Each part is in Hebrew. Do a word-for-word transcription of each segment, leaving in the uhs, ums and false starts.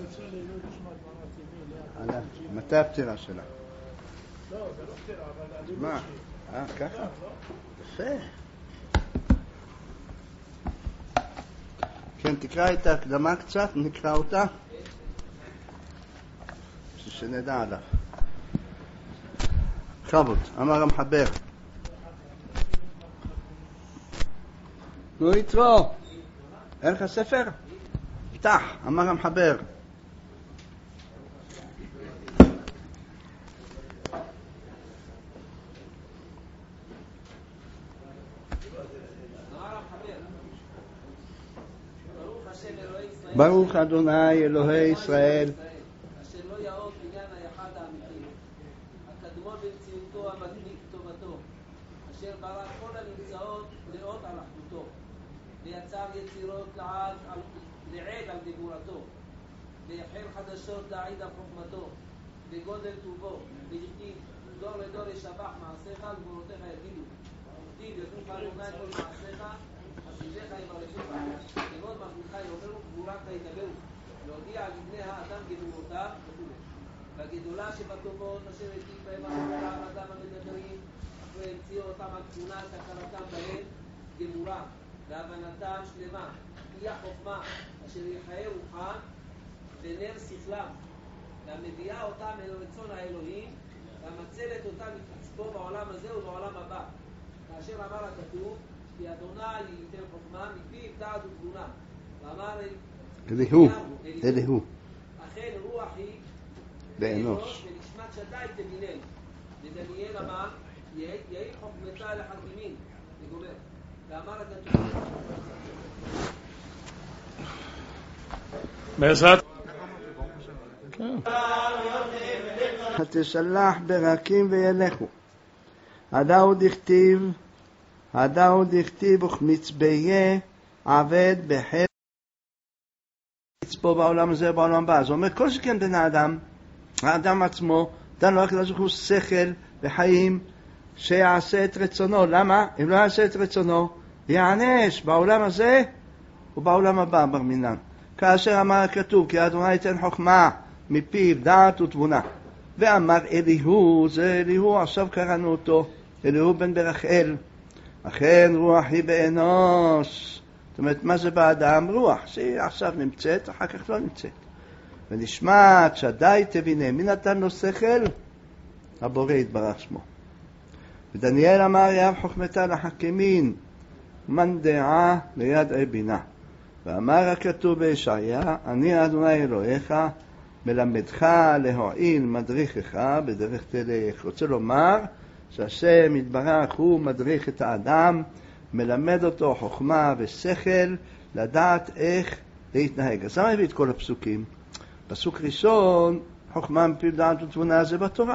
מתי הפטירה שלה? לא, זה לא פטירה, אבל... מה? אה, ככה? יפה. כן, תקרא את ההקדמה קצת, נקרא אותה. שנדע עליו. חבות, אמר המחבר. נו יתרו, אין לך ספר? פתח, אמר המחבר. ברוך אדוני אלוהי ישראל אשר לא יאות בגן היחד האמיתי הקדמון במציאותו המדליק טובתו אשר ברא כל הנמצאות לאות על אחדותו ויצר יצירות לעד על, לעד על גבורתו ויחל חדשות להעיד על חוכמתו וגודל טובו ויכתיב דור לדור ישבח מעשיך וגבורותיך יגידו וכתיב ידעוך אדוני כל מעשיך חסידיך יברכוך כבוד מלכותך יאמרו גבורתך ידברו להודיע על בני האדם גדולותיו וכו'. בגדולה שבטובות אשר היטיב בהם על האדם המדברים אחרי המציאו אותם על תכונת הכרתם בהם גמורה והבנתם שלמה היא החוכמה אשר יחיה רוחם ונר שכלם והמביאה אותם אל רצון האלוהים והמצלת אותם מקצפו בעולם הזה ובעולם הבא כאשר אמר הכתוב כי אדוני ייתן חוכמה מפיו דעת ותבונה ואמר אליהו, אליהו. אכן רוח היא באנוש ונשמת שדי תבינן ודניאל אמר יהי חוכמתה לחכימים וגומר ואמר הכתוב בעזרת תשלח ברקים וילכו הדאו דכתיב הדאו דכתיב וכמצביה עבד בחל פה בעולם הזה ובעולם הבא. זאת אומרת, כל שכן בן האדם, האדם עצמו, דן לו הקדוש ברוך הוא שכל וחיים שיעשה את רצונו. למה? אם לא יעשה את רצונו, יענש בעולם הזה ובעולם הבא ברמינן. כאשר אמר הכתוב, כי אדוני ייתן חוכמה מפיו דעת ותבונה. ואמר אליהו, זה אליהו, עכשיו קראנו אותו, אליהו בן ברחאל. אכן רוח היא באנוש. זאת אומרת, מה זה באדם? רוח, שהיא עכשיו נמצאת, אחר כך לא נמצאת. ונשמעת שדי תבינה, מי נתן לו שכל? הבורא יתברך שמו. ודניאל אמר, יאב חוכמתה לחכימין, מן דעה ליד בינה. ואמר הכתוב בישעיה, אני אדוני אלוהיך, מלמדך להועיל מדריכך בדרך תלך. רוצה לומר שהשם יתברך הוא מדריך את האדם, מלמד אותו חוכמה ושכל לדעת איך להתנהג. אז למה הביא את כל הפסוקים? פסוק ראשון, חוכמה מפיו דעת ותבונה, זה בתורה,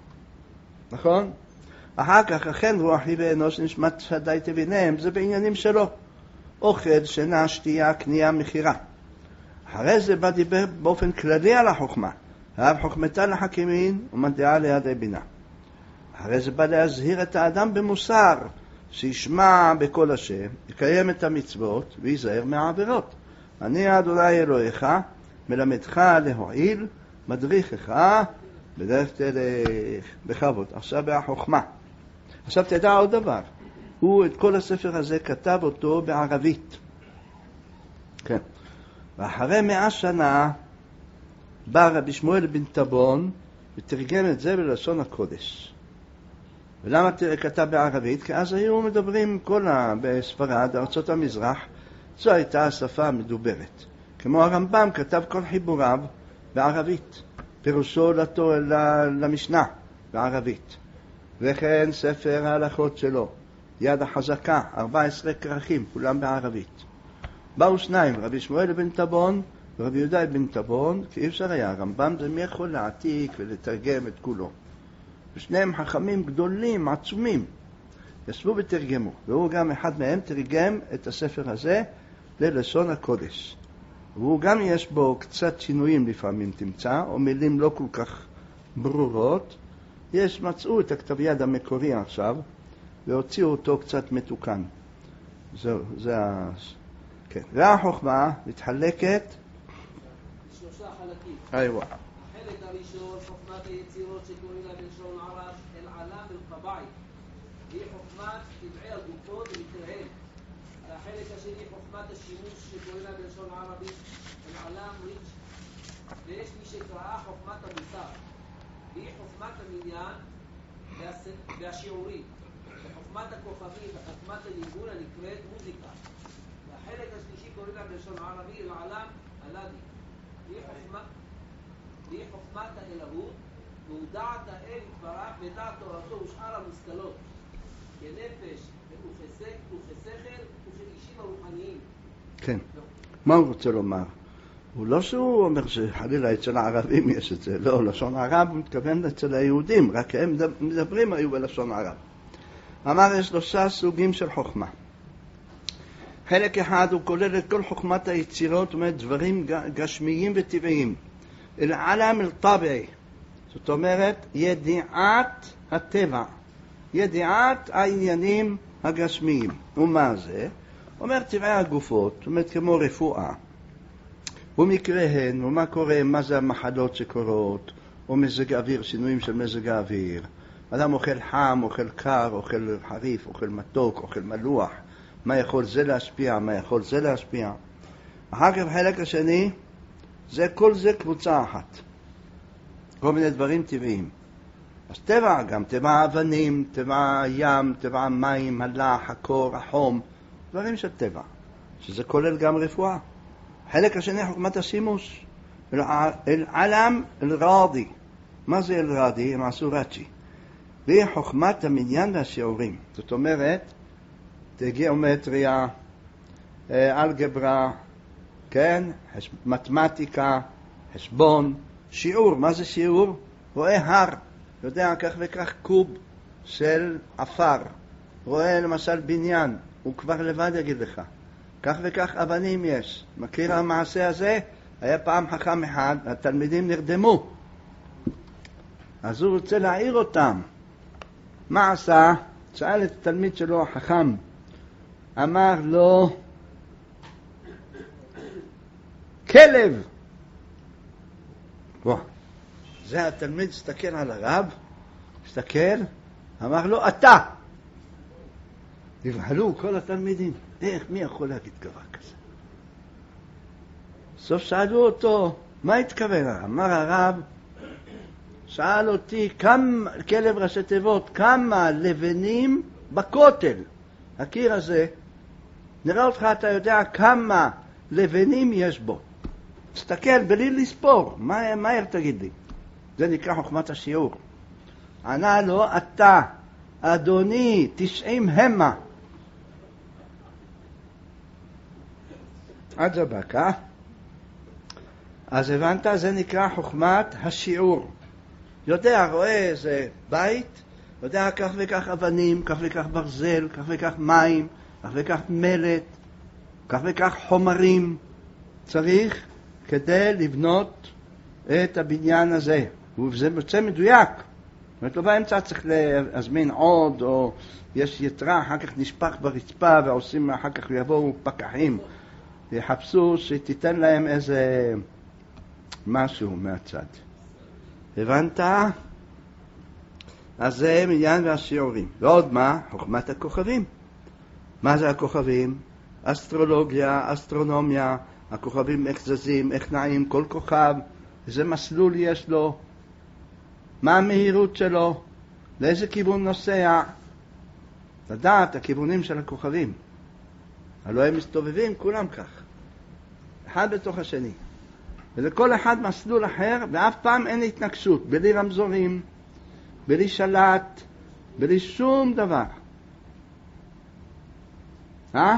נכון? אחר כך, אכן רוח היא באנוש נשמת שדי תבינם, זה בעניינים שלו. אוכל, שינה, שתייה, קנייה, מחירה. אחרי זה בא דיבר באופן כללי על החוכמה. אהב חוכמתה לחכימין ומדעה לידי בינה. אחרי זה בא להזהיר את האדם במוסר, שישמע בכל השם, יקיים את המצוות ויזהר מהעבירות. אני אדוני אלוהיך, מלמדך להועיל, מדריכך בדרך תלך בכבוד. עכשיו בהחוכמה. עכשיו תדע עוד דבר. הוא את כל הספר הזה כתב אותו בערבית. כן. ואחרי מאה שנה בא רבי שמואל בן טבון ותרגם את זה בלשון הקודש. ולמה כתב בערבית? כי אז היו מדברים כל ה... בספרד, ארצות המזרח, זו הייתה השפה המדוברת. כמו הרמב"ם כתב כל חיבוריו בערבית, פירושו לתו, למשנה בערבית. וכן ספר ההלכות שלו, יד החזקה, ארבע עשרה כרכים, כולם בערבית. באו שניים, רבי שמואל בן טבון ורבי יהודה בן טבון, כי אי אפשר היה, הרמב"ם זה מי יכול להעתיק ולתרגם את כולו. ושניהם חכמים גדולים, עצומים, ישבו ותרגמו, והוא גם אחד מהם תרגם את הספר הזה ללשון הקודש. והוא גם יש בו קצת שינויים לפעמים תמצא, או מילים לא כל כך ברורות. יש, מצאו את הכתב יד המקורי עכשיו, והוציאו אותו קצת מתוקן. זהו, זה ה... כן. והחוכמה מתחלקת שלושה חלקים. איווה. החלק הראשון, חוכמת היצירות שקוראים לה בלשון ערב אל-עלם אל-טבעי. היא חוכמת טבעי הגופות ונקראיהם. החלק השני, חוכמת השימוש שקוראים לה בלשון ערבית אל-עלם ריץ'. ויש מי שקראה חוכמת המוסר. היא חוכמת המניין והשיעורים. וחוכמת הכוכבים וחוכמת הניגון הנקראת מוזיקה. והחלק השלישי קוראים לה בלשון ערבי אל-עלם אלאדי. היא חוכמת והיא חוכמת האלוהות, והוא דעת האל יתברך ודעת תורתו ושאר המושכלות, כנפש וכשכל וכאישים הרוחניים. כן. מה הוא רוצה לומר? הוא לא שהוא אומר שחלילה אצל הערבים יש את זה, לא, לשון ערב הוא מתכוון אצל היהודים, רק הם מדברים היו בלשון ערב. אמר יש שלושה סוגים של חוכמה. חלק אחד הוא כולל את כל חוכמת היצירות, זאת אומרת דברים גשמיים וטבעיים. אל-עלם אל-טבעי, זאת אומרת ידיעת הטבע, ידיעת העניינים הגשמיים. ומה זה? אומר טבעי הגופות, זאת אומרת כמו רפואה, ומקריהן, ומה קורה, מה זה המחלות שקורות, או מזג האוויר, שינויים של מזג האוויר. אדם אוכל חם, אוכל קר, אוכל חריף, אוכל מתוק, אוכל מלוח, מה יכול זה להשפיע, מה יכול זה להשפיע. אחר כך חלק השני, זה כל זה קבוצה אחת. כל מיני דברים טבעיים. אז טבע, גם טבע האבנים, טבע הים, טבע המים, הלח, הקור, החום, דברים של טבע, שזה כולל גם רפואה. חלק השני חוכמת השימוש, אל-עלם אל-ראדי. מה זה אל-ראדי? הם עשו רצ'י. והיא חוכמת המניין והשיעורים. זאת אומרת, גיאומטריה, אלגברה, כן, מתמטיקה, חשבון, שיעור. מה זה שיעור? רואה הר, יודע כך וכך קוב של עפר, רואה למשל בניין, הוא כבר לבד יגיד לך, כך וכך אבנים יש. מכיר המעשה הזה? היה פעם חכם אחד, התלמידים נרדמו, אז הוא רוצה להעיר אותם. מה עשה? שאל את התלמיד שלו החכם, אמר לו, כלב. בוא. זה התלמיד הסתכל על הרב, הסתכל, אמר לו, אתה. נבהלו כל התלמידים, איך, מי יכול להגיד דבר כזה? סוף שאלו אותו, מה התכוון? אמר הרב, שאל אותי, כמה, כלב ראשי תיבות, כמה לבנים בכותל, הקיר הזה, נראה אותך, אתה יודע כמה לבנים יש בו. תסתכל, בלי לספור, מה, מהר תגיד לי. זה נקרא חוכמת השיעור. ענה לו, אתה, אדוני, תשעים המה. עד זבקה. אז הבנת, זה נקרא חוכמת השיעור. יודע, רואה איזה בית, יודע כך וכך אבנים, כך וכך ברזל, כך וכך מים, כך וכך מלט, כך וכך חומרים צריך כדי לבנות את הבניין הזה. וזה מוצא מדויק. זאת אומרת, לא באמצע צריך להזמין עוד, או יש יתרה, אחר כך נשפך ברצפה, ועושים, אחר כך יבואו פקחים, יחפשו שתיתן להם איזה משהו מהצד. הבנת? אז זה מניין והשיעורים. ועוד מה? חוכמת הכוכבים. מה זה הכוכבים? אסטרולוגיה, אסטרונומיה, הכוכבים איך זזים, איך נעים, כל כוכב, איזה מסלול יש לו, מה המהירות שלו, לאיזה כיוון נוסע, לדעת הכיוונים של הכוכבים. הלוא הם מסתובבים כולם כך, אחד בתוך השני. ולכל אחד מסלול אחר, ואף פעם אין התנגשות, בלי רמזורים, בלי שלט, בלי שום דבר. אה?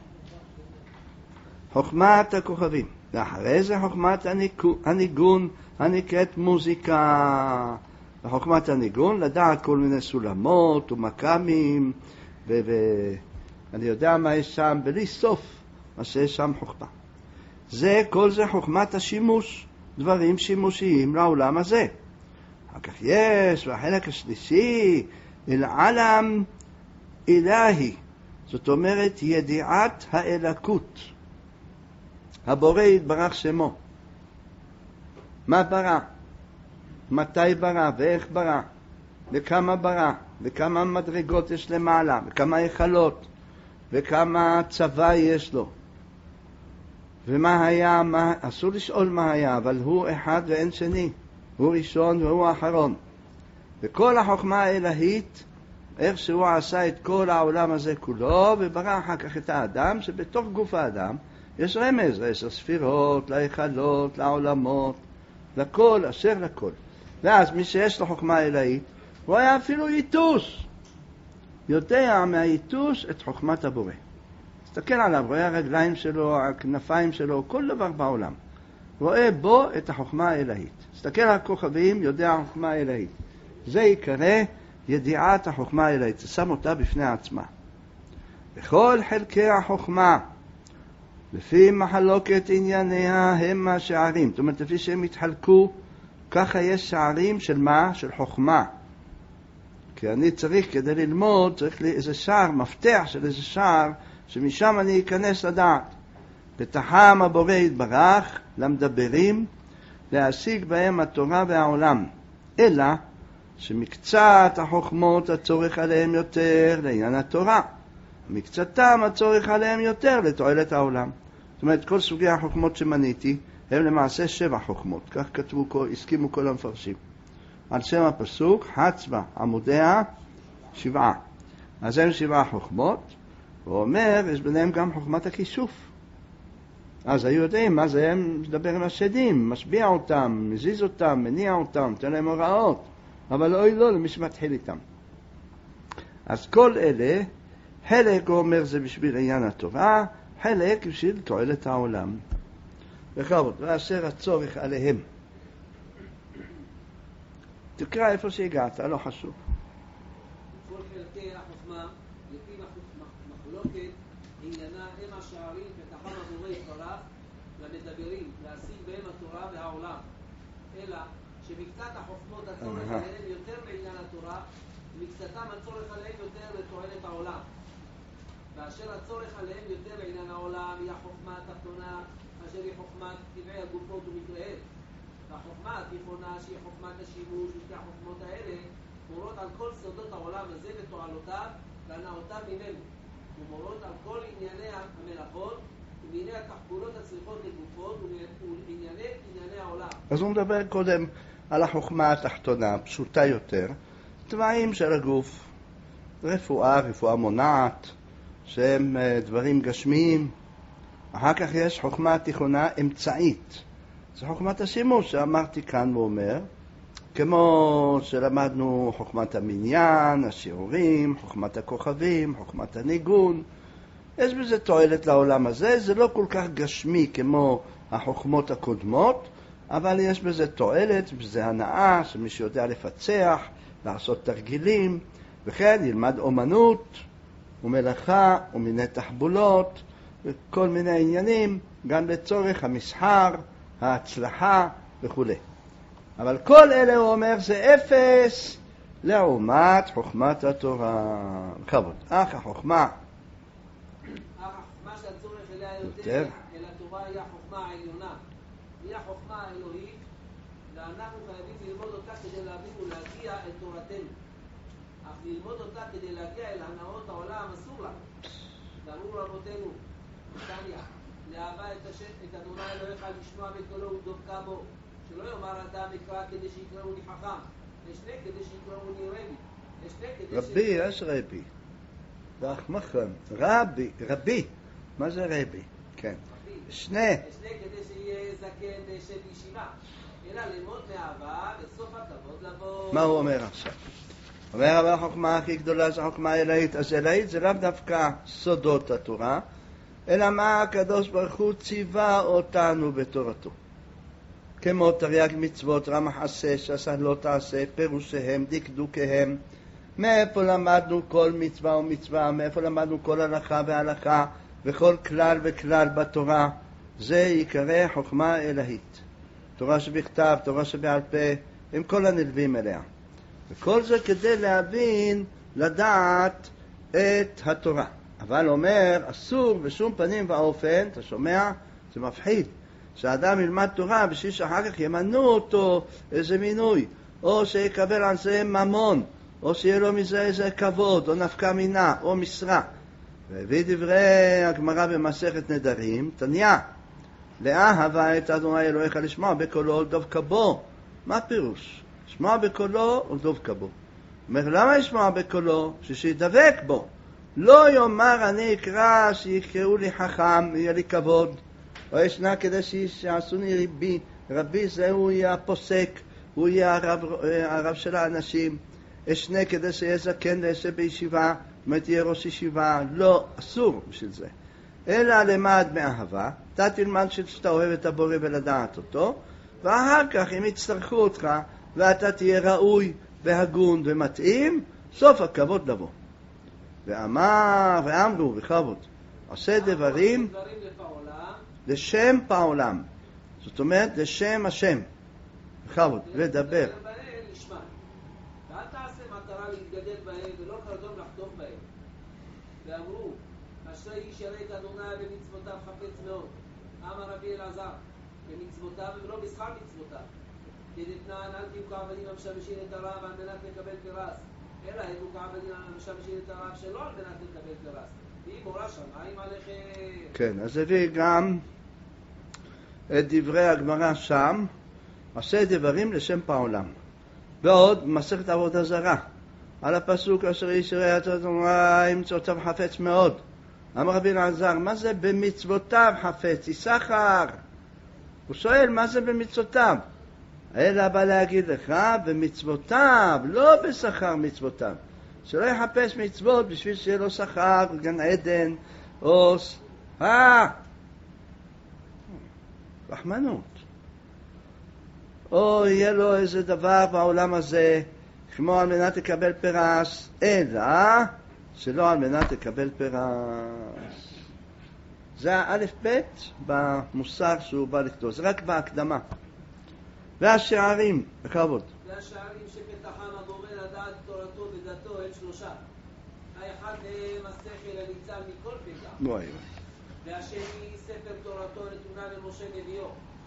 חוכמת הכוכבים. ואחרי זה חוכמת הניגון, הנקראת מוזיקה. וחוכמת הניגון, לדעת כל מיני סולמות ומקאמים, ואני יודע מה יש שם, בלי סוף מה שיש שם חוכמה. זה, כל זה חוכמת השימוש, דברים שימושיים לעולם הזה. אחר כך יש, והחלק השלישי, אל-עלם אלהי, זאת אומרת ידיעת האלוקות, הבורא יתברך שמו. מה ברא, מתי ברא ואיך ברא, וכמה ברא, וכמה מדרגות יש למעלה, וכמה היכלות, וכמה צבא יש לו, ומה היה, מה, אסור לשאול מה היה, אבל הוא אחד ואין שני, הוא ראשון והוא האחרון. וכל החוכמה האלהית, איך שהוא עשה את כל העולם הזה כולו, וברא אחר כך את האדם, שבתוך גוף האדם יש רמז, עשר ספירות, להיכלות, לעולמות, לכל, אשר לכל. ואז מי שיש לו חוכמה אלהית, הוא היה אפילו ייתוש, יודע מהייתוש את חוכמת הבורא. תסתכל עליו, רואה הרגליים שלו, הכנפיים שלו, כל דבר בעולם. רואה בו את החוכמה האלהית. תסתכל על הכוכבים, יודע החוכמה האלהית. זה יקרא ידיעת החוכמה האלהית. זה שם אותה בפני עצמה. בכל חלקי החוכמה, לפי מחלוקת ענייניה הם השערים. זאת אומרת, לפי שהם התחלקו, ככה יש שערים של מה? של חוכמה. כי אני צריך, כדי ללמוד, צריך לי איזה שער, מפתח של איזה שער, שמשם אני אכנס לדעת. פתחם הבורא יתברך למדברים, להשיג בהם התורה והעולם. אלא שמקצת החוכמות הצורך עליהם יותר לעניין התורה. מקצתם הצורך עליהם יותר לתועלת העולם. זאת אומרת, כל סוגי החוכמות שמניתי, הם למעשה שבע חוכמות. כך כתבו, הסכימו כל המפרשים. על שם הפסוק, חצבה עמודיה שבעה. אז הם שבעה חוכמות, הוא אומר, יש ביניהם גם חוכמת הכיסוף. אז היו יודעים מה זה, הם מדבר עם השדים, משביע אותם, מזיז אותם, מניע אותם, תן להם הוראות. אבל אוי לא, למי שמתחיל איתם. אז כל אלה, חלק הוא אומר זה בשביל עניין התורה, חלק בשביל תועלת העולם. וכבוד, ואשר הצורך עליהם. תקרא איפה שהגעת, לא חשוב. כל חלקי החוכמה, לפי מחלוקת, עניינה הם השערים ותחם הבורא יתברך למדברים, להשיג בהם התורה והעולם. אלא שמקצת החוכמות הצורך עליהם יותר בעניין התורה, ומקצתם הצורך עליהם יותר לתועלת העולם. ואשר הצורך עליהם יותר בעניין העולם היא החוכמה התחתונה, אשר היא חוכמת טבעי הגופות ומקראיהם. והחוכמה התיכונה שהיא חוכמת השימוש ושתי החוכמות האלה מורות על כל סודות העולם הזה ותועלותיו והנאותיו ממנו, ומורות על כל ענייני המלאכות וענייני התחבולות הצריכות לגופות וענייני ענייני העולם. אז הוא מדבר קודם על החוכמה התחתונה, פשוטה יותר, טבעים של הגוף, רפואה, רפואה מונעת, שהם דברים גשמיים. אחר כך יש חוכמה תיכונה אמצעית. זה חוכמת השימוש שאמרתי כאן ואומר, כמו שלמדנו חוכמת המניין, השיעורים, חוכמת הכוכבים, חוכמת הניגון. יש בזה תועלת לעולם הזה, זה לא כל כך גשמי כמו החוכמות הקודמות, אבל יש בזה תועלת, בזה הנאה, שמי שיודע לפצח, לעשות תרגילים, וכן ילמד אומנות ומלאכה ומיני תחבולות וכל מיני עניינים, גם לצורך המסחר, ההצלחה וכו'. אבל כל אלה הוא אומר זה אפס לעומת חוכמת התורה. כבוד, אך החוכמה החוכמה שהצורך אליה יותר אל התורה היא החוכמה העליונה, היא החוכמה האלוהית, ואנחנו חייבים ללמוד אותה כדי להבין ולהגיע את תורתנו. אך ללמוד אותה כדי להגיע אל הנאות העולם אסור לנו. ואמרו רבותינו בתניא, לאהבה את השם, את אדוני אלוהיך, לשמוע בקולו ודבקה בו, שלא יאמר אדם אקרא כדי שיקראו לי חכם, אשנה כדי שיקראו לי רבי, אשנה כדי רבי, יש רבי. דחמכם, רבי, רבי. מה זה רבי? כן. אשנה. אשנה כדי שיהיה זקן של ישיבה, אלא ללמוד מאהבה בסוף הכבוד לבוא. מה הוא אומר עכשיו? אומר, אבל החוכמה הכי גדולה זה החוכמה האלוהית. אז אלוהית זה לאו דווקא סודות התורה, אלא מה הקדוש ברוך הוא ציווה אותנו בתורתו. כמו תרי"ג מצוות, רמ"ח עשה, שעשה לא תעשה, פירושיהם, דקדוקיהם, מאיפה למדנו כל מצווה ומצווה, מאיפה למדנו כל הלכה והלכה, וכל כלל וכלל בתורה, זה יקרא חוכמה אלוהית. תורה שבכתב, תורה שבעל פה, עם כל הנלווים אליה. וכל זה כדי להבין, לדעת את התורה. אבל אומר, אסור בשום פנים ואופן, אתה שומע? זה מפחיד. שאדם ילמד תורה בשביל שאחר כך ימנו אותו איזה מינוי, או שיקבל על זה ממון, או שיהיה לו מזה איזה כבוד, או נפקא מינה, או משרה. והביא דברי הגמרא במסכת נדרים, תניא, לאהבה את אדוני אלוהיך לשמוע בקולו ולדבק בו. מה פירוש? לשמוע בקולו ולדבק בו. אומר, למה לשמוע בקולו? שידבק בו. לא יאמר אני אקרא שיקראו לי חכם, יהיה לי כבוד. או ישנה כדי שיעשוני רבי, רבי זה הוא יהיה הפוסק, הוא יהיה הרב, הרב של האנשים. אשנה כדי שיהיה זקן וישב בישיבה, זאת תהיה ראש ישיבה. לא, אסור בשביל זה. אלא למד מאהבה, אתה תלמד שאתה אוהב את הבורא ולדעת אותו, ואחר כך אם יצטרכו אותך ואתה תהיה ראוי והגון ומתאים, סוף הכבוד לבוא. ואמר ואמרו בכבוד, עושה דברים לשם פעולם, זאת אומרת לשם השם, בכבוד, לדבר. ואל תעשה מטרה להתגדל בהם ולא קרדום לחטוף בהם. ואמרו, אשרי איש ירא את אדוני במצוותיו חפץ מאוד. אמר רבי אלעזר, במצוותיו ולא בשכר מצוותיו. כדתנן אל תהיו כעבדים המשמשים את הרב על מנת לקבל פרס, אלא היו כעבדים המשמשים את הרב שלא על מנת לקבל פרס. והיא מורה שמיים עליכם. כן, אז הביא גם את דברי הגמרא שם, עושה דברים לשם פעולם. ועוד מסכת עבודה זרה, על הפסוק אשר איש ירא את אדוני במצוותיו חפץ מאוד. אמר רבי אלעזר, מה זה במצוותיו חפץ? יששכר. הוא שואל מה זה במצוותיו? אלא בא להגיד לך במצוותיו, לא בשכר מצוותיו. שלא יחפש מצוות בשביל שיהיה לו שכר, גן עדן, או... אה! רחמנות. או יהיה לו איזה דבר בעולם הזה, כמו על מנת לקבל פרס, אלא שלא על מנת לקבל פרס. זה האלף בית במוסר שהוא בא לכתוב, זה רק בהקדמה. והשערים, בכבוד. והשערים שפתחם הבורא לדעת תורתו ודתו הם שלושה. האחד מהם השכל הניצל מכל פגם. וואי. והשני ספר תורתו נתונה למשה נביאו.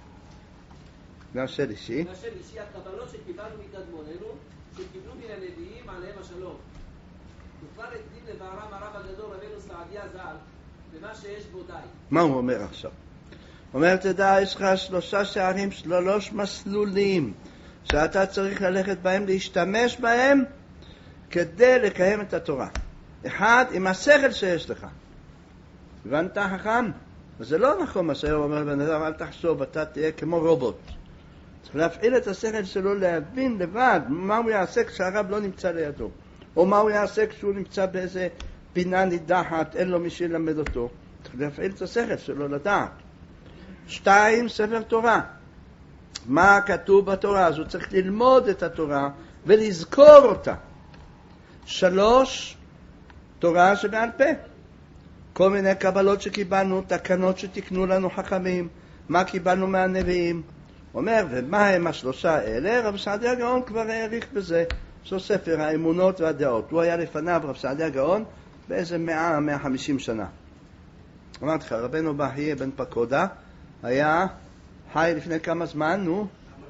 והשלישי? והשלישי הקבלות שקיבלנו מקדמוננו, שקיבלו מן הנביאים עליהם השלום. וכבר הקדים לבערם הרב הגדול רבנו סעדיה ז"ל, במה שיש בו די. מה הוא אומר עכשיו? אומר, תדע, יש לך שלושה שערים, שלוש מסלולים, שאתה צריך ללכת בהם, להשתמש בהם, כדי לקיים את התורה. אחד, עם השכל שיש לך. הבנת חכם? אז זה לא נכון מה שהוא אומר בן אדם, אל תחשוב, אתה תהיה כמו רובוט. צריך להפעיל את השכל שלו, להבין לבד מה הוא יעשה כשהרב לא נמצא לידו. או מה הוא יעשה כשהוא נמצא באיזה פינה נידחת, אין לו מי שילמד אותו. צריך להפעיל את השכל שלו לדעת. שתיים, ספר תורה. מה כתוב בתורה? אז הוא צריך ללמוד את התורה ולזכור אותה. שלוש, תורה שבעל פה. כל מיני קבלות שקיבלנו, תקנות שתקנו לנו חכמים, מה קיבלנו מהנביאים. אומר, ומה הם השלושה האלה? רב סעדיה גאון כבר העריך בזה. זו ספר האמונות והדעות. הוא היה לפניו, רב סעדיה גאון, באיזה מאה, מאה חמישים שנה. אמרתי לך, רבנו בחייה בן פקודה, היה חי לפני כמה זמן, נו?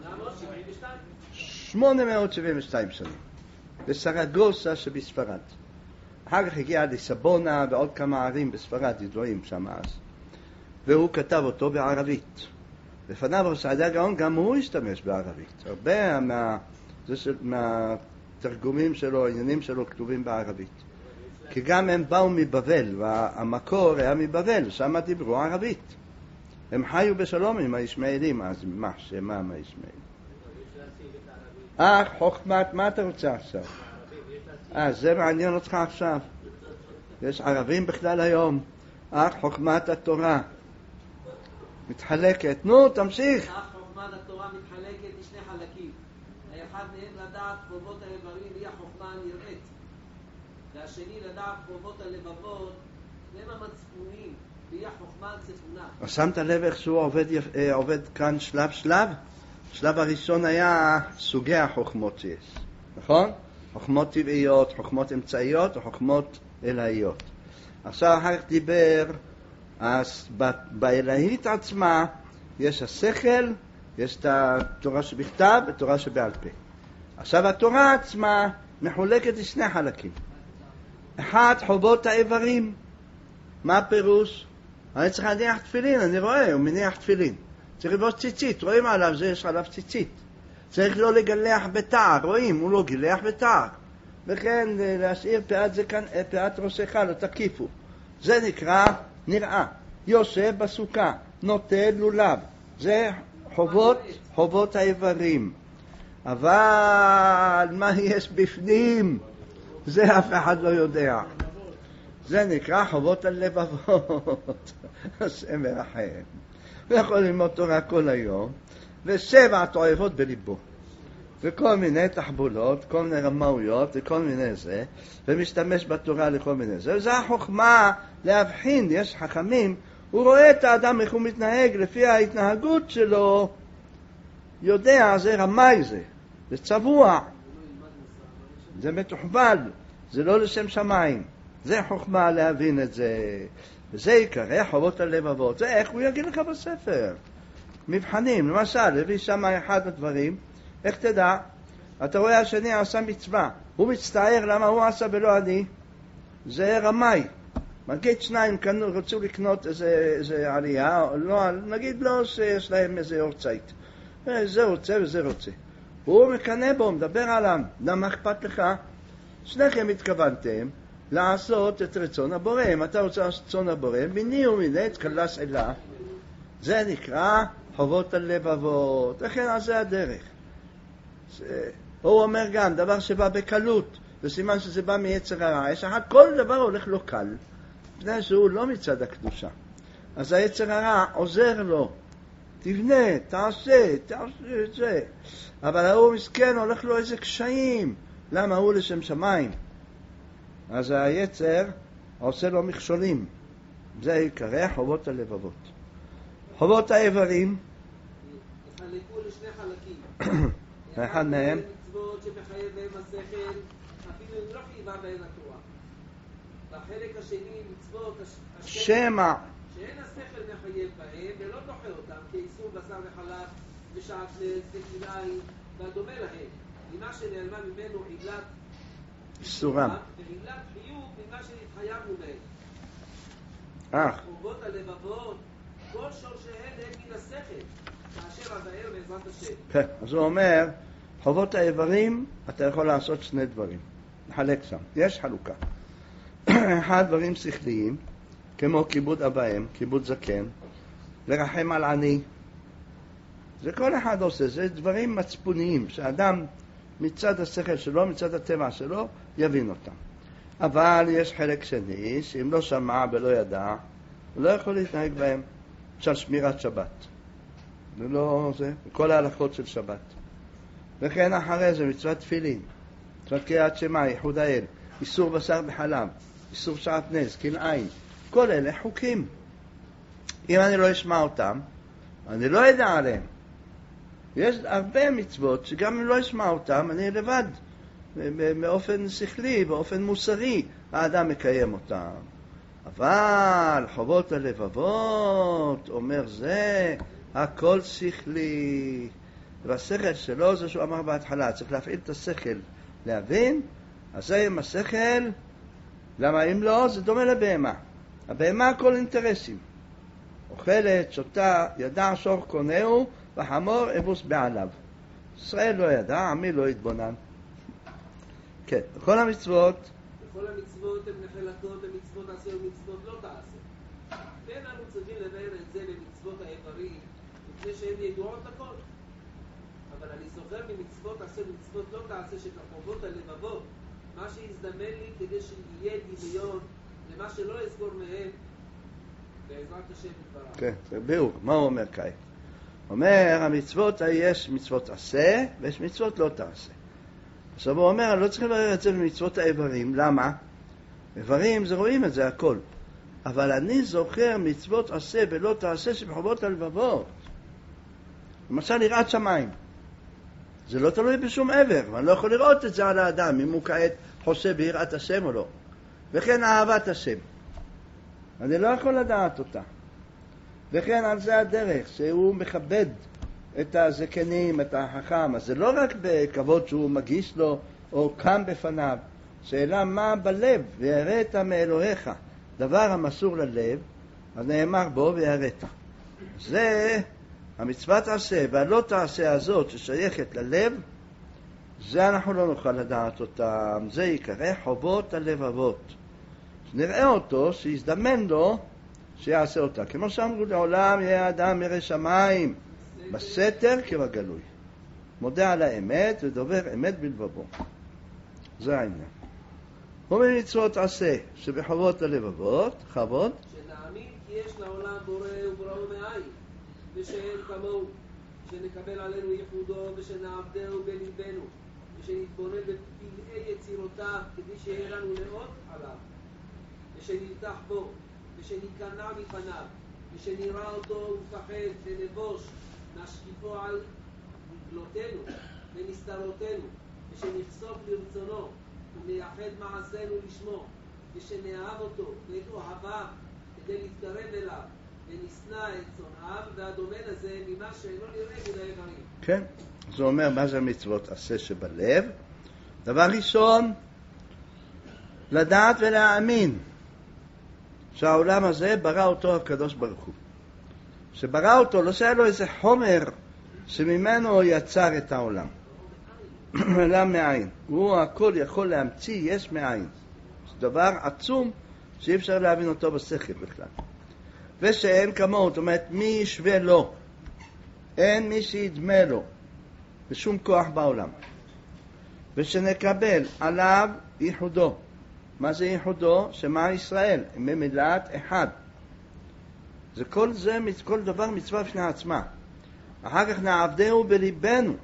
שמונה מאות שבעים ושתיים שנים. בסרגוסה שבספרד. אחר כך הגיע ליסבונה ועוד כמה ערים בספרד, ידועים שם אז. והוא כתב אותו בערבית. לפניו רב סעדיה גאון גם הוא השתמש בערבית. הרבה מה, של, מהתרגומים שלו, העניינים שלו כתובים בערבית. כי גם הם באו מבבל, והמקור היה מבבל, שם דיברו ערבית. הם חיו בשלום עם הישמעאלים, אז מה, שמה עם הישמעאלים? אך, חוכמת, מה אתה רוצה עכשיו? אה, זה מעניין אותך עכשיו. יש ערבים בכלל היום. אך, חוכמת התורה מתחלקת. נו, תמשיך. אך, חוכמת התורה מתחלקת לשני חלקים. האחד מהם לדעת חובות הלבבים והיא החוכמה הנראית. והשני לדעת חובות הלבבות והם המצפונים והיא החוכמה הצפונה. שמת לב איך שהוא עובד, עובד כאן שלב שלב? שלב הראשון היה סוגי החוכמות שיש, נכון? חוכמות טבעיות, חוכמות אמצעיות וחוכמות אלאהיות. עכשיו אחר כך דיבר, אז באלאהית עצמה יש השכל, יש את התורה שבכתב ותורה שבעל פה. עכשיו התורה עצמה מחולקת לשני חלקים. אחד, חובות האיברים. מה הפירוש? אני צריך להניח תפילין, אני רואה, הוא מניח תפילין. צריך לבוש ציצית, רואים עליו, זה יש עליו ציצית. צריך לא לגלח בתער, רואים, הוא לא גילח בתער. וכן להשאיר פאת, זה כאן, פאת ראשך, לא תקיפו. זה נקרא נראה. יושב בסוכה, נוטל לולב. זה חובות, חובות האיברים. אבל מה יש בפנים? זה אף אחד לא יודע. זה נקרא חובות הלבבות. השם מרחם. הוא יכול ללמוד תורה כל היום, ושבע תועבות בליבו. וכל מיני תחבולות, כל מיני רמאויות, וכל מיני זה, ומשתמש בתורה לכל מיני זה. וזה החוכמה להבחין, יש חכמים, הוא רואה את האדם איך הוא מתנהג, לפי ההתנהגות שלו, יודע, זה רמאי זה, זה צבוע, זה מתוחבל, זה לא לשם שמיים. זה חוכמה להבין את זה. וזה יקרא חובות הלבבות. זה איך הוא יגיד לך בספר. מבחנים, למשל, הביא שם אחד הדברים, איך תדע? אתה רואה השני עשה מצווה, הוא מצטער למה הוא עשה ולא אני. זה רמאי. נגיד שניים קנו, רצו לקנות איזה, איזה עלייה, לא, נגיד לא שיש להם איזה אורצית. זה רוצה וזה רוצה. הוא מקנה בו, מדבר עליו. למה אכפת לך? שניכם התכוונתם לעשות את רצון הבורא. אם אתה רוצה לעשות רצון הבורא, מיני ומיני תקלס אלה. זה נקרא חובות הלבבות. לכן על זה הדרך. זה, הוא אומר גם, דבר שבא בקלות, זה סימן שזה בא מיצר הרע. יש אחד, כל דבר הולך לו קל, בגלל שהוא לא מצד הקדושה. אז היצר הרע עוזר לו. תבנה, תעשה, תעשה את זה. אבל הוא מסכן, הולך לו איזה קשיים. למה הוא לשם שמיים? אז היצר עושה לו מכשולים. זה יקרא חובות הלבבות. חובות האיברים. חלקו לשני חלקים. אחד מהם. מצוות שמחייב בהם השכל, אפילו אם לא חייבה בהן התורה. והחלק השני מצוות שמע. שאין השכל מחייב בהם ולא דוחה אותם, כאיסור בשר וחלב ושעת נס וכלאיים והדומה להם. ממה שנעלמה ממנו עילת איסורם. ועילת חיוב ממה שנתחייבנו בהם. אך. חובות הלבבות, כל שורשיהן הם מן השכל, כאשר הבאר בעזרת השם. כן, אז הוא אומר, חובות האיברים, אתה יכול לעשות שני דברים. נחלק שם. יש חלוקה. אחד, דברים שכליים, כמו כיבוד אבהם, כיבוד זקן, לרחם על עני. זה כל אחד עושה, זה דברים מצפוניים, שאדם מצד השכל שלו, מצד הטבע שלו, יבין אותם. אבל יש חלק שני, שאם לא שמע ולא ידע, הוא לא יכול להתנהג בהם. למשל שמירת שבת. זה לא זה, כל ההלכות של שבת. וכן אחרי זה מצוות תפילין, מצוות קריאת שמע, ייחוד האל, איסור בשר בחלב, איסור שעת נס, כלאיים. כל אלה חוקים. אם אני לא אשמע אותם, אני לא ידע עליהם. יש הרבה מצוות שגם אם לא אשמע אותם, אני לבד, באופן שכלי, באופן מוסרי, האדם מקיים אותם. אבל חובות הלבבות, אומר זה, הכל שכלי. והשכל שלו זה שהוא אמר בהתחלה, צריך להפעיל את השכל, להבין, אז זה עם השכל, למה אם לא, זה דומה לבהמה. הבהמה הכל אינטרסים. אוכלת, שותה, ידע שור קונהו, וחמור אבוס בעליו. ישראל לא ידע, עמי לא התבונן. כן, בכל המצוות, בכל המצוות הן נחלקות במצוות עשה ומצוות לא תעשה. כן, אנו צריכים לבאר את זה במצוות האיברים, לפני שהן ידועות הכל. אבל אני זוכר במצוות עשה ומצוות לא תעשה שכחובות הלבבות, מה שיזדמן לי כדי שיהיה דמיון למה שלא אסגור מהם, בעזרת השם יתברך. כן, זה ביאור. מה הוא אומר כעת? אומר, המצוות, יש מצוות עשה ויש מצוות לא תעשה. עכשיו הוא אומר, אני לא צריך לברר את זה במצוות האיברים. למה? איברים זה רואים את זה הכל. אבל אני זוכר מצוות עשה ולא תעשה שבחובות הלבבות. למשל יראת שמיים. זה לא תלוי בשום עבר, ואני לא יכול לראות את זה על האדם, אם הוא כעת חושב ביראת השם או לא. וכן אהבת השם. אני לא יכול לדעת אותה. וכן על זה הדרך, שהוא מכבד את הזקנים, את החכם. אז זה לא רק בכבוד שהוא מגיש לו או קם בפניו, שאלה מה בלב, ויראת מאלוהיך, דבר המסור ללב, אז נאמר בו ויראת. זה המצווה תעשה, והלא תעשה הזאת ששייכת ללב, זה אנחנו לא נוכל לדעת אותם, זה יקרא חובות הלבבות. נראה אותו, שיזדמן לו, שיעשה אותה. כמו שאמרו לעולם, יהיה אדם ירא שמיים, בסתר כבגלוי. מודה על האמת ודובר אמת בלבבו. זה העניין. ומצוות עשה, שבחובות הלבבות, חוות, שנאמין כי יש לעולם בורא ובוראו מאין, ושאין כמוהו, שנקבל עלינו ייחודו ושנעבדהו בליבנו, ושנתבונן בפלאי יצירותיו כדי שיהיה לנו לאות עליו, ושנלקח בו, ושניכנע מפניו, ושנראה אותו ומפחד ונבוש, נשקיפו על גלותינו ונסתרותינו, ושנחשוף לרצונו ונייחד מעשינו לשמו, ושנאהב אותו ואת אוהביו כדי להתקרב אליו, ונשנא את צונאיו, והדומה לזה ממה שאינו נראה מן האיברים. כן, זה אומר מה זה מצוות עשה שבלב. דבר ראשון, לדעת ולהאמין שהעולם הזה ברא אותו הקדוש ברוך הוא. שברא אותו, לא שהיה לו איזה חומר שממנו יצר את העולם. אלא מאין. הוא הכל יכול להמציא יש מאין. זה דבר עצום שאי אפשר להבין אותו בשכל בכלל. ושאין כמוהו, זאת אומרת מי ישווה לו. אין מי שידמה לו בשום כוח בעולם. ושנקבל עליו ייחודו. מה זה ייחודו? שמה ישראל? ממילת אחד. זה כל זה, כל דבר מצווה בפני עצמה. אחר כך נעבדהו בליבנו,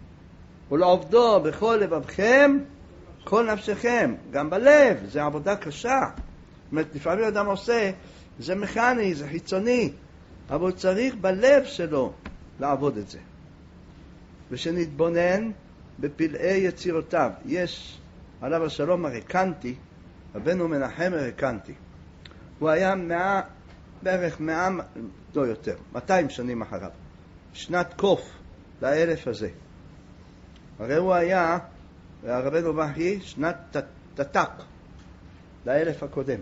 ולעובדו בכל לבבכם, כל נפשכם, גם בלב. זה עבודה קשה. זאת אומרת, לפעמים אדם עושה, זה מכני, זה חיצוני, אבל צריך בלב שלו לעבוד את זה. ושנתבונן בפלאי יצירותיו. יש עליו השלום הרקנטי, רבנו מנחם הרקנטי. הוא היה מאה, בערך מאה, לא יותר, מאתיים שנים אחריו. שנת קוף לאלף הזה. הרי הוא היה, רבנו בכי, שנת תתק לאלף הקודם.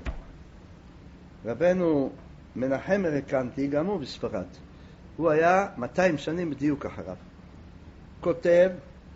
רבנו מנחם הרקנטי, גם הוא בספרד. הוא היה מאתיים שנים בדיוק אחריו. כותב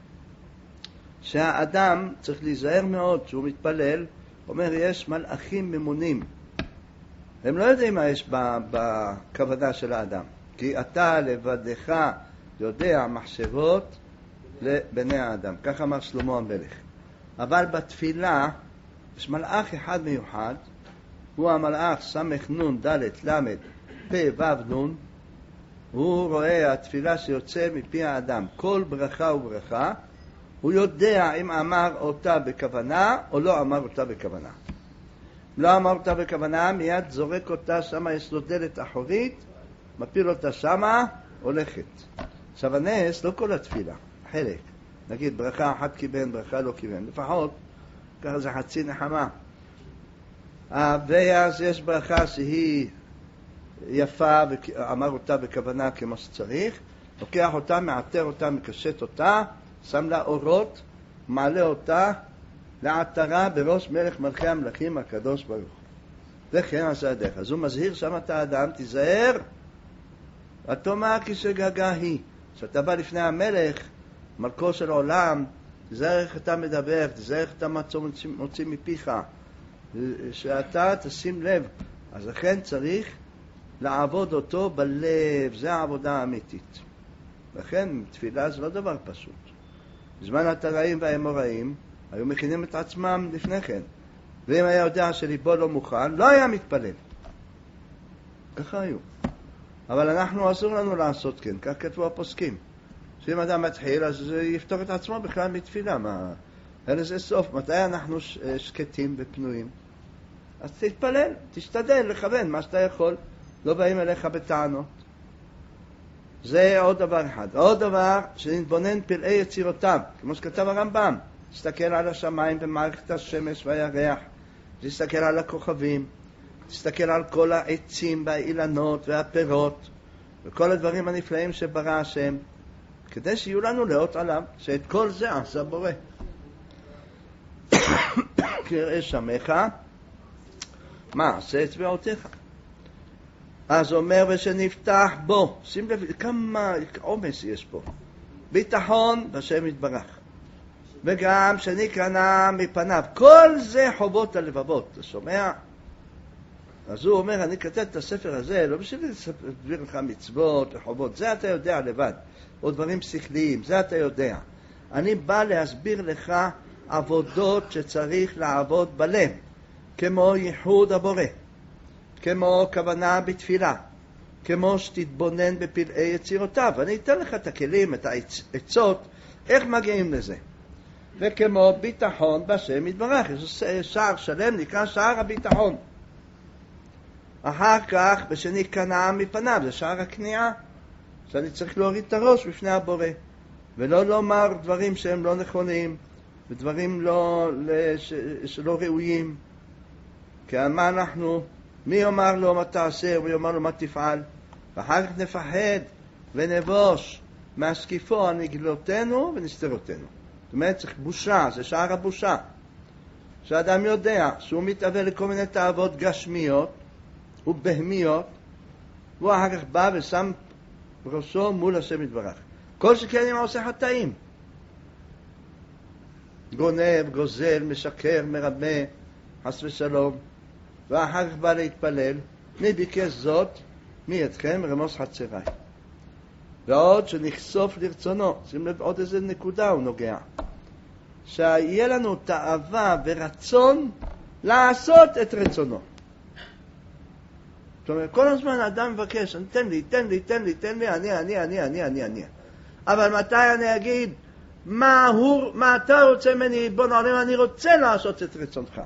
שהאדם צריך להיזהר מאוד שהוא מתפלל, אומר יש מלאכים ממונים. הם לא יודעים מה יש בכוונה של האדם. כי אתה לבדך יודע מחשבות לבני האדם. כך אמר שלמה המלך. אבל בתפילה יש מלאך אחד מיוחד, הוא המלאך סמך נון דלת למד פה וו נון. הוא רואה התפילה שיוצא מפי האדם, כל ברכה וברכה, הוא יודע אם אמר אותה בכוונה או לא אמר אותה בכוונה. לא אמר אותה בכוונה, מיד זורק אותה, שמה יש לו דלת אחורית, מפיל אותה שמה, הולכת. עכשיו הנס, לא כל התפילה, חלק. נגיד ברכה אחת כיוון, ברכה לא כיוון. לפחות, ככה זה חצי נחמה. ואז יש ברכה שהיא יפה ואמר אותה בכוונה כמו שצריך, לוקח אותה, מעטר אותה, מקשט אותה, שם לה אורות, מעלה אותה לעטרה בראש מלך מלכי המלכים הקדוש ברוך הוא. וכן עשה הדרך. אז הוא מזהיר שם את האדם, תיזהר, התאמר כשגגה היא. כשאתה בא לפני המלך, מלכו של עולם, תיזהר איך אתה מדבר, תיזהר איך אתה מוציא מפיך, שאתה תשים לב. אז לכן צריך לעבוד אותו בלב, זה העבודה האמיתית. לכן תפילה זה לא דבר פשוט. בזמן התראים והאמוראים היו מכינים את עצמם לפני כן, ואם היה יודע שליבו לא מוכן, לא היה מתפלל. ככה היו. אבל אנחנו אסור לנו לעשות כן, כך כתבו הפוסקים. שאם אדם מתחיל, אז זה יפתור את עצמו בכלל מתפילה. מה? אין לזה סוף. מתי אנחנו שקטים ופנויים? אז תתפלל, תשתדל לכוון מה שאתה יכול. לא באים אליך בטענות. זה עוד דבר אחד. עוד דבר, שנתבונן פלאי יצירותיו, כמו שכתב הרמב"ם. תסתכל על השמיים במערכת השמש והירח, תסתכל על הכוכבים, תסתכל על כל העצים והאילנות והפירות וכל הדברים הנפלאים שברא השם, כדי שיהיו לנו לאות עליו, שאת כל זה עשה בורא. קראה שמך, מעשה אצבעותיך. אז אומר ושנפתח בו, שים לב כמה עומס יש פה, ביטחון בשם יתברך, וגם שניכנע מפניו. כל זה חובות הלבבות, אתה שומע? אז הוא אומר, אני כתב את הספר הזה לא בשביל להסביר לך מצוות וחובות, זה אתה יודע לבד, או דברים שכליים, זה אתה יודע. אני בא להסביר לך עבודות שצריך לעבוד בלב, כמו ייחוד הבורא, כמו כוונה בתפילה, כמו שתתבונן בפלאי יצירותיו. אני אתן לך את הכלים, את העצות, איך מגיעים לזה. וכמו ביטחון בשם יתברך, יש שער שלם נקרא שער הביטחון. אחר כך בשני כנעה מפניו, זה שער הכניעה, שאני צריך להוריד את הראש בפני הבורא, ולא לומר דברים שהם לא נכונים, ודברים לא, ש, שלא ראויים. כי מה אנחנו, מי יאמר לו מה תעשה, ומי יאמר לו מה תפעל, ואחר כך נפחד ונבוש מהשקיפו על נגלותינו ונסתרותינו. זאת אומרת, צריך בושה, זה שער הבושה. שאדם יודע שהוא מתאבל לכל מיני תאוות גשמיות ובהמיות, והוא אחר כך בא ושם ראשו מול השם יתברך. כל שכן אם עושה חטאים, גונב, גוזל, משקר, מרמה, חס ושלום, ואחר כך בא להתפלל, מי ביקש זאת? מי אתכם? רמוס חצריי. ועוד שנחשוף לרצונו, שים לב עוד איזה נקודה הוא נוגע, שיהיה לנו תאווה ורצון לעשות את רצונו. זאת אומרת, כל הזמן האדם מבקש, תן לי, תן לי, תן לי, תן לי, אני, אני, אני, אני, אני, אני. אבל מתי אני אגיד, מה הוא, מה אתה רוצה ממני, בוא נעלם, אני רוצה לעשות את רצונך.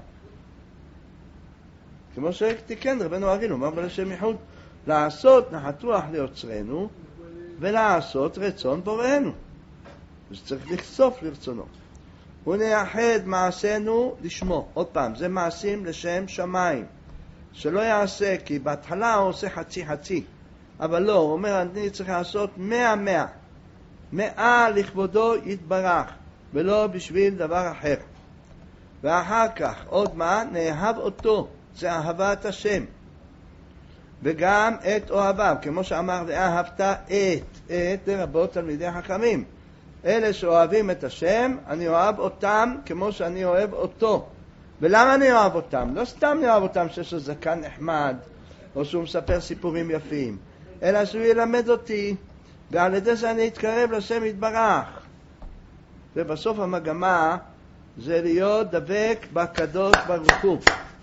כמו שתיקן רבנו ארינו, אמר בלשם ייחוד, לעשות נחתוח ליוצרנו, ולעשות רצון בוראנו. אז צריך לחשוף לרצונו. ונייחד מעשינו לשמו. עוד פעם, זה מעשים לשם שמיים. שלא יעשה, כי בהתחלה הוא עושה חצי חצי. אבל לא, הוא אומר, אני צריך לעשות מאה מאה. מאה לכבודו יתברך, ולא בשביל דבר אחר. ואחר כך, עוד מה? נאהב אותו. זה אהבת השם. וגם את אוהביו, כמו שאמר, ואהבת את, את לרבות תלמידי חכמים. אלה שאוהבים את השם, אני אוהב אותם כמו שאני אוהב אותו. ולמה אני אוהב אותם? לא סתם אני אוהב אותם שיש לו זקן נחמד, או שהוא מספר סיפורים יפים, אלא שהוא ילמד אותי, ועל ידי זה אני אתקרב לשם יתברך. ובסוף המגמה זה להיות דבק בקדוש ברוך הוא.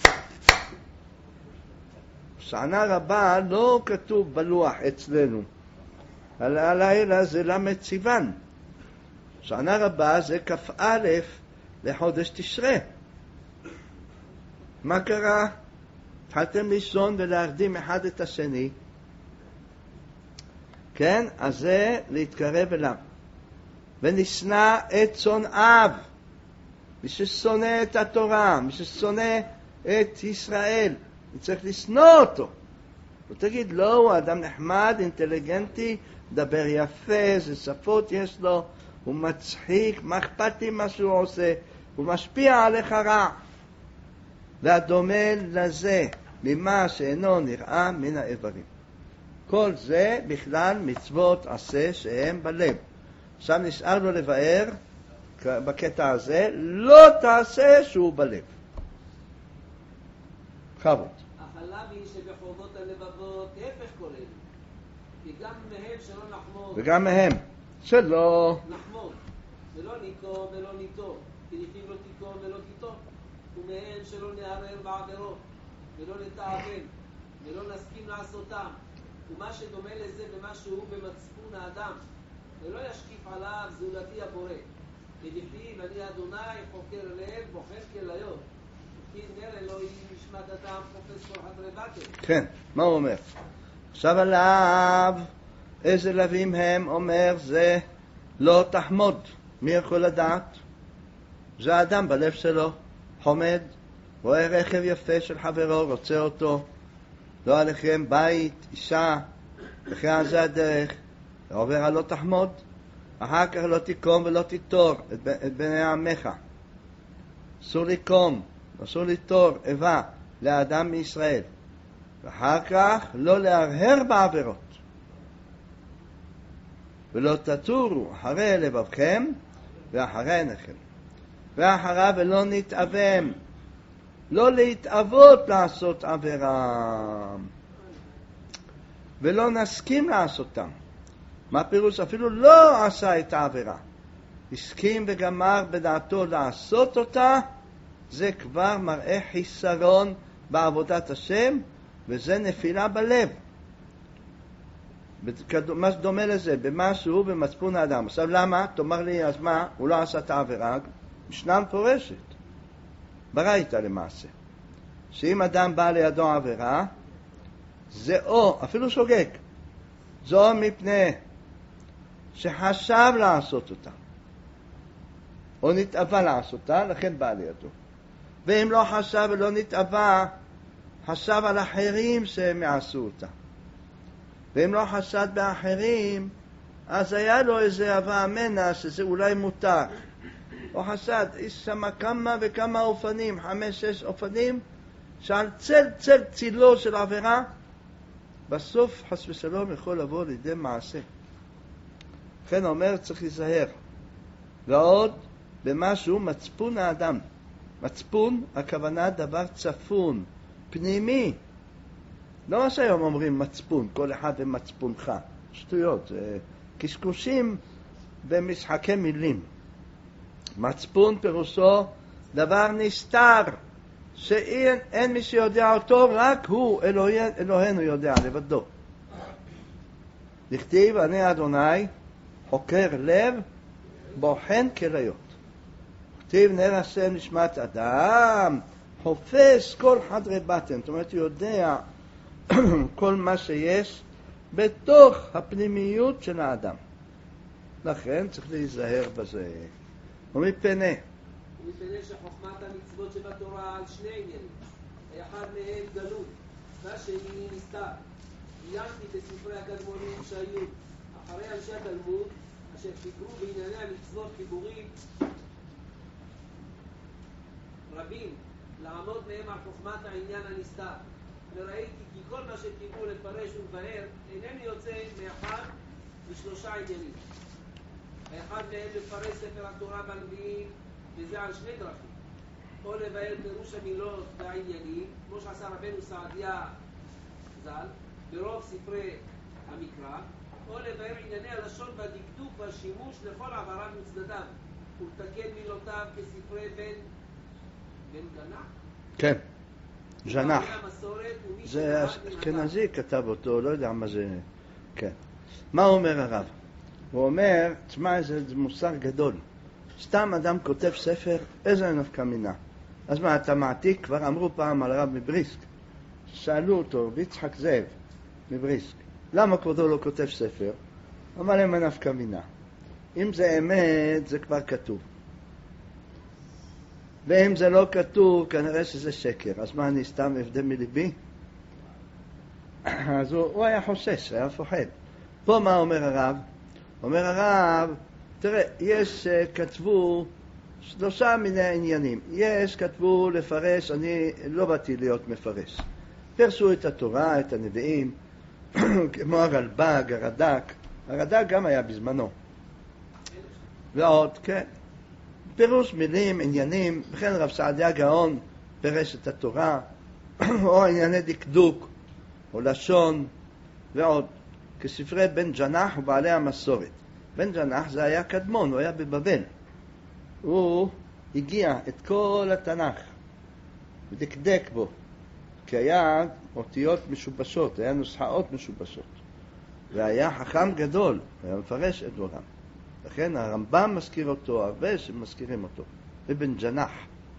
שנה רבה לא כתוב בלוח אצלנו, על הלילה זה למד סיוון. שנה רבה זה כף א' לחודש תשרה. מה קרה? התחלתם לישון ולהרדים אחד את השני. כן? אז זה להתקרב אליו. ונשנא את שונאיו. מי ששונא את התורה, מי ששונא את ישראל, צריך לשנוא אותו. הוא תגיד, לא, הוא אדם נחמד, אינטליגנטי, דבר יפה, איזה שפות יש לו, הוא מצחיק, מה אכפת לי מה שהוא עושה, הוא משפיע עליך רע. והדומה לזה, ממה שאינו נראה מן האיברים. כל זה בכלל מצוות עשה שהם בלב. עכשיו נשאר לו לבאר בקטע הזה, לא תעשה שהוא בלב. חבות. החלב היא שבחובות הלבבות הפך כל אלה. כי גם מהם שלא נחמוד. וגם מהם שלא נחמוד. ולא ניתו ולא ניתו. כי לפעמים לא תיקום ולא תיתום. ומהם שלא נערער בעבירות. ולא נתעוון. ולא נסכים לעשותם. ומה שדומה לזה במה שהוא במצפון האדם. ולא ישקיף עליו זולתי הבורא. ולפעמים אני אדוני חוקר לב בוחן כליות. כי נראה אלוהים נשמת אדם חופש כל חדרי בטן. כן, מה הוא אומר? עכשיו עליו איזה לבים הם, אומר זה לא תחמוד. מי יכול לדעת? זה האדם בלב שלו, חומד, רואה רכב יפה של חברו, רוצה אותו, לא עליכם בית, אישה, וכי על זה הדרך, עובר על לא תחמוד, אחר כך לא תקום ולא תיטור את, את בני עמך. אסור לקום, אסור ליטור איבה לאדם מישראל, ואחר כך לא להרהר בעבירות. ולא תטורו אחרי לבבכם ואחרי עיניכם, ואחריו ולא נתאבם, לא להתאבות לעשות עבירה, ולא נסכים לעשותם. מה פירוש? אפילו לא עשה את העבירה, הסכים וגמר בדעתו לעשות אותה, זה כבר מראה חיסרון בעבודת השם, וזה נפילה בלב. מה דומה לזה? במשהו במצפון האדם. עכשיו למה? תאמר לי, אז מה? הוא לא עשה את העבירה. משנה מפורשת ברייתא למעשה, שאם אדם בא לידו עבירה, זה או אפילו שוגג, זו מפני שחשב לעשות אותה או נתאווה לעשותה, לכן בא לידו. ואם לא חשב ולא נתאווה, חשב על אחרים שהם יעשו אותה. ואם לא חשד באחרים, אז היה לו איזה הווה אמנה שזה אולי מותר. או חשד, יש שם כמה וכמה אופנים, חמש, שש אופנים, שעל צל צל צילו של עבירה, בסוף חס ושלום יכול לבוא לידי מעשה. לכן אומר צריך להיזהר. ועוד במשהו מצפון האדם. מצפון, הכוונה דבר צפון, פנימי. לא מה שהיום אומרים מצפון, כל אחד ומצפונך. שטויות, זה קשקושים במשחקי מילים. מצפון פירושו דבר נסתר, שאין אין מי שיודע אותו, רק הוא, אלוהי, אלוהינו יודע לבדו. לכתיב, אני אדוני חוקר לב, בוחן כליות. כתיב, נר השם נשמת אדם, חופש כל חדרי בטן. זאת אומרת, הוא יודע כל מה שיש בתוך הפנימיות של האדם. לכן צריך להיזהר בזה. ומפני ומפני שחוכמת המצוות שבתורה על שני עניינים, אחד מהם גלות והשני נסתר. עיינתי בספרי הקדמונים שהיו אחרי אנשי התלמוד, אשר חיברו בענייני המצוות חיבורים רבים לעמוד מהם על חוכמת העניין הנסתר. וראיתי כי כל מה שחיברו לפרש ולבאר אינני יוצא מאחד משלושה עניינים. האחד מהם לפרש ספר התורה והנביאים, וזה על שני דרכים. או לבאר פירוש המילות והעניינים, כמו שעשה רבנו סעדיה ז"ל, ברוב ספרי המקרא, או לבאר ענייני הלשון והדקדוק והשימוש לכל עבריו וצדדיו, ולתקן מילותיו כספרי בן בן גנח. כן, ג'נח. זה אשכנזי כתב אותו, לא יודע מה זה. כן. מה אומר הרב? הוא אומר, תשמע, איזה מוסר גדול. סתם אדם כותב ספר, איזה נפקא מינה. אז מה, אתה מעתיק? כבר אמרו פעם על הרב מבריסק. שאלו אותו, יצחק זאב מבריסק, למה כבודו לא כותב ספר? אמר להם נפקא מינה. אם זה אמת, זה כבר כתוב. ואם זה לא כתוב, כנראה שזה שקר. אז מה, אני סתם אבדה מליבי? אז הוא, הוא היה חושש, היה פוחד. פה מה אומר הרב? אומר הרב, תראה, יש כתבו שלושה מיני עניינים. יש כתבו לפרש, אני לא באתי להיות מפרש. פרשו את התורה, את הנביאים, כמו הרלב"ג, הרד"ק. הרד"ק גם היה בזמנו. ועוד, כן. פירוש מילים, עניינים, וכן רב סעדיה גאון פרש את התורה, או ענייני דקדוק, או לשון, ועוד. כספרי בן ג'נח ובעלי המסורת. בן ג'נח זה היה קדמון, הוא היה בבבל. הוא הגיע את כל התנ"ך ודקדק בו, כי היה אותיות משובשות, היה נוסחאות משובשות, והיה חכם גדול, היה מפרש את דברם. לכן הרמב"ם מזכיר אותו, הרבה שמזכירים אותו, ובן ג'נח.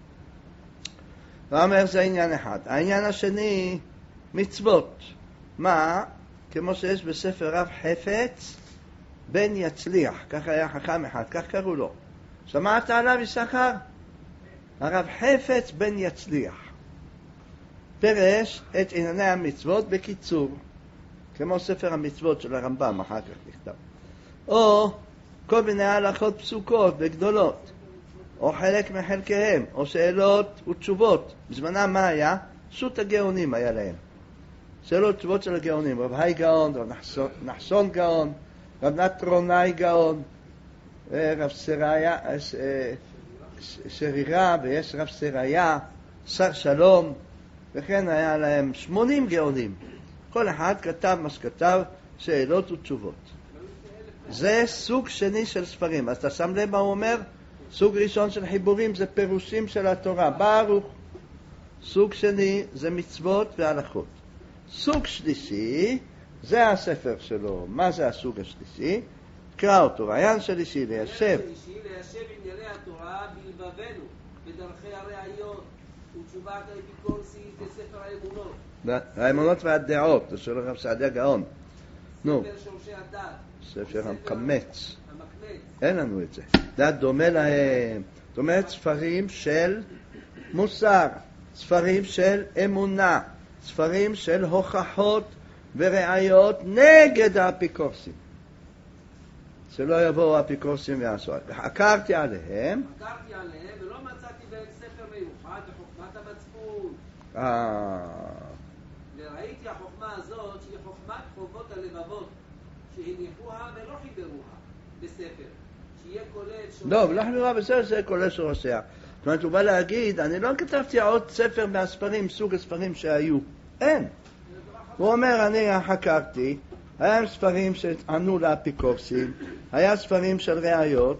ואומר זה עניין אחד. העניין השני, מצוות. מה? כמו שיש בספר רב חפץ, בן יצליח, כך היה חכם אחד, כך קראו לו. שמעת עליו יששכר? הרב חפץ בן יצליח. פרש את ענייני המצוות בקיצור, כמו ספר המצוות של הרמב"ם, אחר כך נכתב. או כל מיני הלכות פסוקות וגדולות, או חלק מחלקיהם, או שאלות ותשובות. בזמנם מה היה? שו"ת הגאונים היה להם. שאלות ותשובות של הגאונים, רב היי גאון, רב נחסון, נחסון גאון, רב נטרונאי גאון, רב סריה, שרירה, ויש רב סריה, שר שלום, וכן היה להם שמונים גאונים. כל אחד כתב מה שכתב, שאלות ותשובות. זה סוג שני של ספרים. אז אתה שם לב מה הוא אומר? סוג ראשון של חיבורים זה פירושים של התורה, ברוך. סוג שני זה מצוות והלכות. סוג שלישי זה הספר שלו. מה זה הסוג השלישי? קרא אותו. רעיין שלישי ליישב. ליישב ענייני התורה בלבבנו, בדרכי הראיות ותשובת האפיקורסית בספר האמונות. האמונות והדעות, זה של הרב סעדיה גאון. נו. ספר שורשי הדת. ספר המקמץ. המקמץ. אין לנו את זה. זה דומה להם. זאת אומרת ספרים של מוסר, ספרים של אמונה, ספרים של הוכחות וראיות נגד האפיקורסים. שלא יבואו האפיקורסים ויעשו. חקרתי עליהם. חקרתי עליהם ולא מצאתי בהם ספר מיוחד בחוכמת המצפון. אה... וראיתי החוכמה הזאת שהיא חוכמת חובות הלבבות, שהניחוها ולא חיברוها בספר, שיהיה כולל שורשיה. לא, ולא חיברוها בספר, זה כולל שורשיה. זאת אומרת, הוא בא להגיד, אני לא כתבתי עוד ספר מהספרים, סוג הספרים שהיו. אין. הוא אומר, אני חקרתי, היה ספרים שענו לאפיקורסים, היה ספרים של ראיות,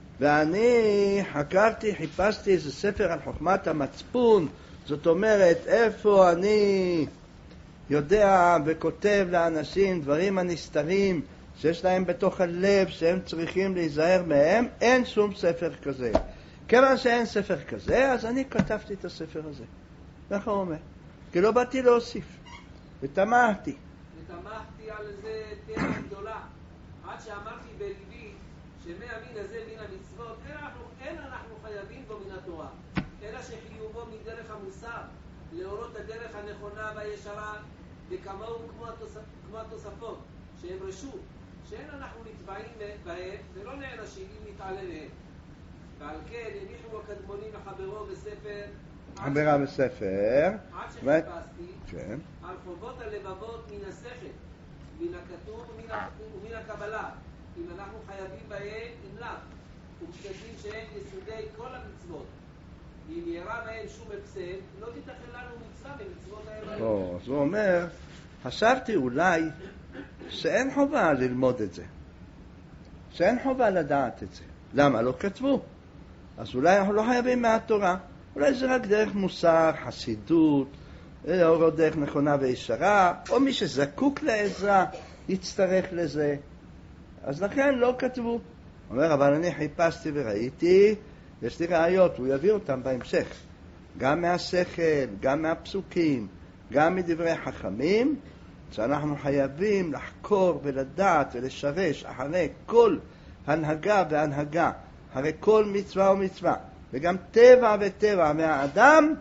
ואני חקרתי, חיפשתי איזה ספר על חוכמת המצפון, זאת אומרת, איפה אני יודע וכותב לאנשים דברים הנסתרים שיש להם בתוך הלב שהם צריכים להיזהר מהם, אין שום ספר כזה. כיוון שאין ספר כזה, אז אני כתבתי את הספר הזה. ככה הוא אומר. כי לא באתי להוסיף. ותמהתי. ותמהתי על זה תמה גדולה. עד שאמרתי בלבי שמהמין הזה מן המצוות, אין אנחנו, אין אנחנו חייבים בו מן התורה. אלא שחיובו מדרך המוסר, להורות הדרך הנכונה והישרה, וכמוהו כמו, התוספ, כמו התוספות, שהם רשות, שאין אנחנו נתבעים בהם, ולא נענשים אם נתעלה מהם. ועל כן הניחו הקדמונים לחברו בספר, חברה בספר, עד שחיפשתי, כן. על חובות הלבבות מן השכל, מן הכתוב ומן, ומן הקבלה, אם אנחנו חייבים בהם, אם לאו, ומשתדלים שהם יסודי כל המצוות. אם יראה בהם שום הפסד, לא תתכן לנו מצווה במצוות האלה. לא, אז הוא אומר, חשבתי אולי שאין חובה ללמוד את זה. שאין חובה לדעת את זה. למה? לא כתבו. אז אולי אנחנו לא חייבים מהתורה. אולי זה רק דרך מוסר, חסידות, או דרך נכונה וישרה, או מי שזקוק לעזרה יצטרך לזה. אז לכן לא כתבו. הוא אומר, אבל אני חיפשתי וראיתי, יש לי ראיות, הוא יביא אותם בהמשך. גם מהשכל, גם מהפסוקים, גם מדברי חכמים, שאנחנו חייבים לחקור ולדעת ולשרש אחרי כל הנהגה והנהגה, אחרי כל מצווה ומצווה, וגם טבע וטבע מהאדם,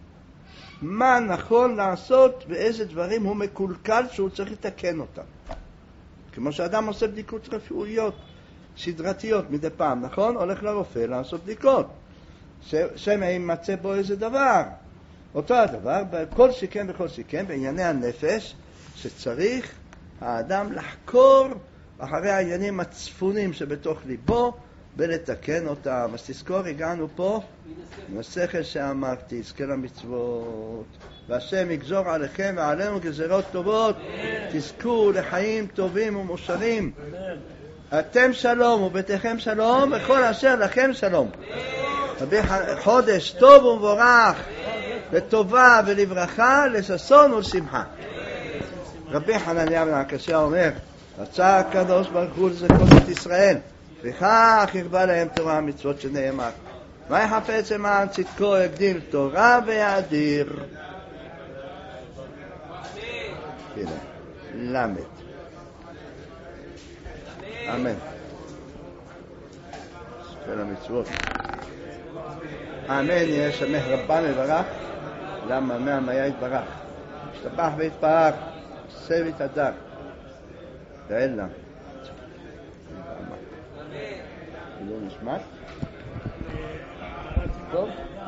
מה נכון לעשות ואיזה דברים הוא מקולקל שהוא צריך לתקן אותם. כמו שאדם עושה בדיקות רפואיות, סדרתיות מדי פעם, נכון? הולך לרופא לעשות בדיקות. שמא יימצא בו איזה דבר. אותו הדבר, בכל שכן וכל שכן, בענייני הנפש, שצריך האדם לחקור אחרי העניינים הצפונים שבתוך ליבו, ולתקן אותם. אז תזכור, הגענו פה מהשכל שאמרתי, יזכה למצוות. והשם יגזור עליכם ועלינו גזרות טובות, תזכו לחיים טובים ומאושרים. אתם שלום וביתכם שלום, וכל אשר לכם שלום. חודש טוב ומבורך, לטובה ולברכה, לששון ולשמחה. רבי חנניה בן עקשיא אומר, רצה הקדוש ברוך הוא לזכות את ישראל, וכך הרבה להם תורה המצוות שנאמר. מה יחפץ למען צדקו יגדיל תורה ויאדיר. הנה, למד. אמן. של המצוות. אמן, יהיה שמח רבה מברך. למה מעם היה יתברך, השתבח והתפאר, סב את הדר, ואלה. כאילו נשמע? טוב?